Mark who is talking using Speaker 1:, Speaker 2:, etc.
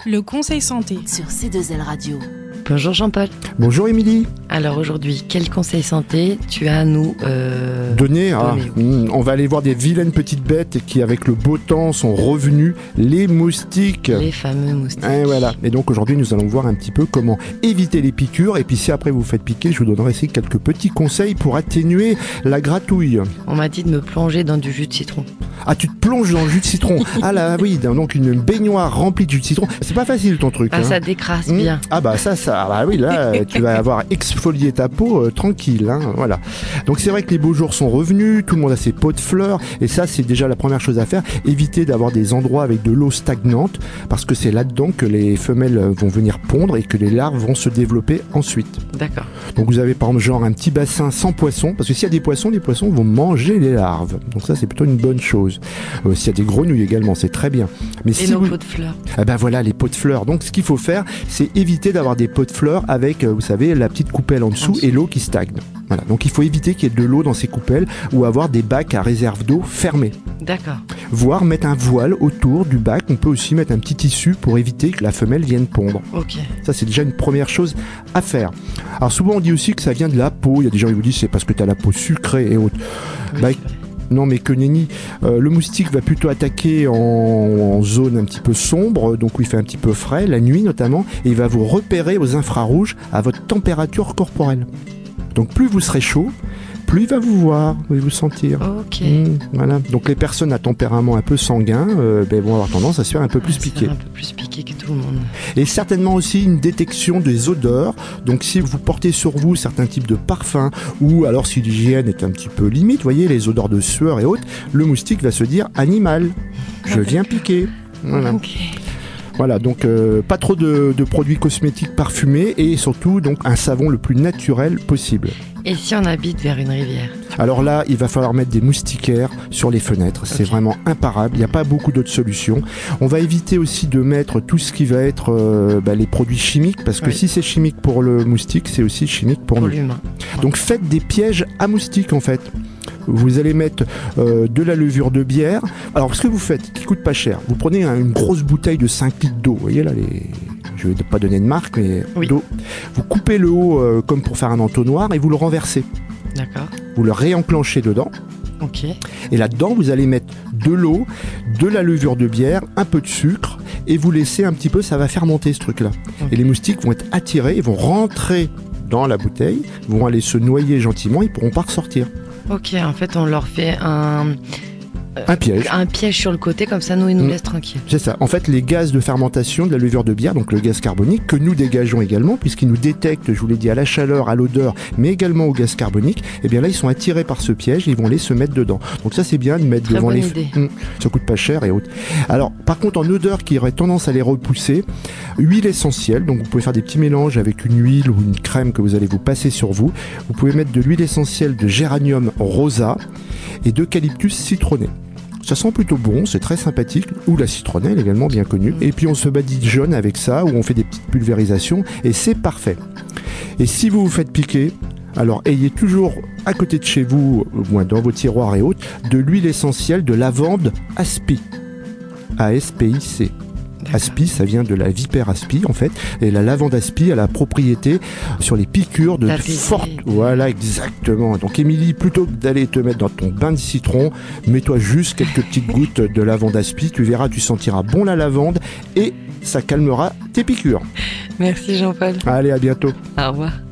Speaker 1: Le conseil santé
Speaker 2: sur C2L Radio.
Speaker 3: Bonjour Jean-Paul.
Speaker 4: Bonjour Émilie.
Speaker 3: Alors aujourd'hui, quel conseil santé tu as à nous
Speaker 4: donner
Speaker 3: oui.
Speaker 4: On va aller voir des vilaines petites bêtes qui, avec le beau temps, sont revenus, les moustiques.
Speaker 3: Les fameux moustiques.
Speaker 4: Et voilà. Et donc aujourd'hui, nous allons voir un petit peu comment éviter les piqûres. Et puis si après vous faites piquer, je vous donnerai aussi quelques petits conseils pour atténuer la gratouille.
Speaker 3: On m'a dit de me plonger dans du jus de citron.
Speaker 4: Ah, tu te plonges dans le jus de citron. Ah là, oui, donc une baignoire remplie de jus de citron. C'est pas facile ton truc.
Speaker 3: Ah, ça décrasse bien.
Speaker 4: Ah bah ça, bah oui, là, tu vas avoir exfolié ta peau tranquille, hein, voilà. Donc c'est vrai que les beaux jours sont revenus, tout le monde a ses pots de fleurs, et ça c'est déjà la première chose à faire. Éviter d'avoir des endroits avec de l'eau stagnante, parce que c'est là-dedans que les femelles vont venir pondre et que les larves vont se développer ensuite.
Speaker 3: D'accord.
Speaker 4: Donc vous avez par exemple genre un petit bassin sans poissons, parce que s'il y a des poissons, les poissons vont manger les larves. Donc ça c'est plutôt une bonne chose. S'il y a des grenouilles également, c'est très bien. Mais
Speaker 3: et nos pots de fleurs.
Speaker 4: Ah ben voilà, les pots de fleurs. Donc ce qu'il faut faire, c'est éviter d'avoir des pots de fleurs avec, vous savez, la petite coupelle en dessous et l'eau qui stagne. Voilà. Donc il faut éviter qu'il y ait de l'eau dans ces coupelles ou avoir des bacs à réserve d'eau fermés.
Speaker 3: D'accord.
Speaker 4: Voire mettre un voile autour du bac. On peut aussi mettre un petit tissu pour éviter que la femelle vienne pondre.
Speaker 3: Ok.
Speaker 4: Ça c'est déjà une première chose à faire. Alors souvent on dit aussi que ça vient de la peau. Il y a des gens qui vous disent c'est parce que tu as la peau sucrée et autres.
Speaker 3: Oui,
Speaker 4: non mais que nenni, le moustique va plutôt attaquer en zone un petit peu sombre, donc où il fait un petit peu frais, la nuit notamment, et il va vous repérer aux infrarouges à votre température corporelle. Donc plus vous serez chaud, plus il va vous voir, il va vous sentir.
Speaker 3: Ok.
Speaker 4: Voilà. Donc les personnes à tempérament un peu sanguin vont avoir tendance à se faire un peu plus piquer.
Speaker 3: Un peu plus piqué que tout le monde.
Speaker 4: Et certainement aussi une détection des odeurs. Donc si vous portez sur vous certains types de parfums, ou alors si l'hygiène est un petit peu limite, vous voyez, les odeurs de sueur et autres, le moustique va se dire animal, je viens piquer. Voilà.
Speaker 3: Ok.
Speaker 4: Voilà, donc pas trop de produits cosmétiques parfumés et surtout donc un savon le plus naturel possible.
Speaker 3: Et si on habite vers une rivière ?
Speaker 4: Alors là, il va falloir mettre des moustiquaires sur les fenêtres. C'est vraiment imparable. Il n'y a pas beaucoup d'autres solutions. On va éviter aussi de mettre tout ce qui va être les produits chimiques, parce que si c'est chimique pour le moustique, c'est aussi chimique pour nous.
Speaker 3: L'humain.
Speaker 4: Donc faites des pièges à moustiques en fait. Vous allez mettre de la levure de bière. Alors ce que vous faites, qui coûte pas cher, vous prenez une grosse bouteille de 5 litres d'eau. Vous voyez là, je ne vais pas donner de marque, mais d'eau. Vous coupez le haut comme pour faire un entonnoir et vous le renversez.
Speaker 3: D'accord.
Speaker 4: Vous le réenclenchez dedans.
Speaker 3: Ok.
Speaker 4: Et là-dedans, vous allez mettre de l'eau, de la levure de bière, un peu de sucre, et vous laissez un petit peu, ça va fermenter ce truc-là. Okay. Et les moustiques vont être attirés, ils vont rentrer dans la bouteille, vont aller se noyer gentiment, ils ne pourront pas ressortir.
Speaker 3: Ok, en fait, on leur fait un piège. Un piège sur le côté, comme ça, nous, ils nous laissent tranquilles.
Speaker 4: C'est ça. En fait, les gaz de fermentation de la levure de bière, donc le gaz carbonique, que nous dégageons également, puisqu'ils nous détectent, je vous l'ai dit, à la chaleur, à l'odeur, mais également au gaz carbonique, et bien là, ils sont attirés par ce piège et ils vont aller se mettre dedans. Donc ça, c'est bien de mettre devant les... Ça coûte pas cher et autres. Alors, par contre, en odeur qui aurait tendance à les repousser, huile essentielle, donc vous pouvez faire des petits mélanges avec une huile ou une crème que vous allez vous passer sur vous. Vous pouvez mettre de l'huile essentielle de géranium rosa et d'eucalyptus citronné. Ça sent plutôt bon, c'est très sympathique, ou la citronnelle également bien connue. Et puis on se badigeonne avec ça, ou on fait des petites pulvérisations, et c'est parfait. Et si vous vous faites piquer, alors ayez toujours à côté de chez vous, au moins dans vos tiroirs et autres, de l'huile essentielle de lavande Aspi. A-S-P-I-C. Aspi, ça vient de la vipère aspi en fait, et la lavande aspi a la propriété sur les piqûres de forte. Voilà, exactement. Donc Émilie, plutôt que d'aller te mettre dans ton bain de citron, mets-toi juste quelques petites gouttes de lavande aspi, tu verras, tu sentiras bon la lavande et ça calmera tes piqûres.
Speaker 3: Merci Jean-Paul.
Speaker 4: Allez, à bientôt.
Speaker 3: Au revoir.